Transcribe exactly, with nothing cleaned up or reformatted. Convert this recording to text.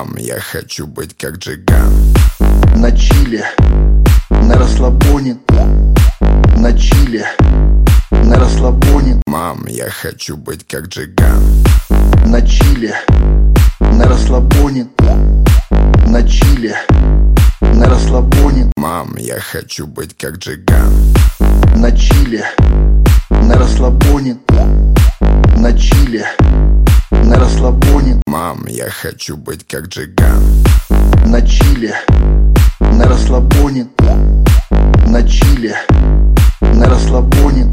Мам, я хочу быть как Джиган. На чиле, на расслабоне, на чиле, на расслабоне. Мам, я хочу быть как Джиган. На чиле, на расслабоне, на чиле, на расслабоне. Мам, я хочу быть как Джиган. На чиле, на расслабоне, на чиле, на расслабоне. Мам, я хочу быть как Джиган. На чиле, на расслабоне, на чиле, на расслабоне.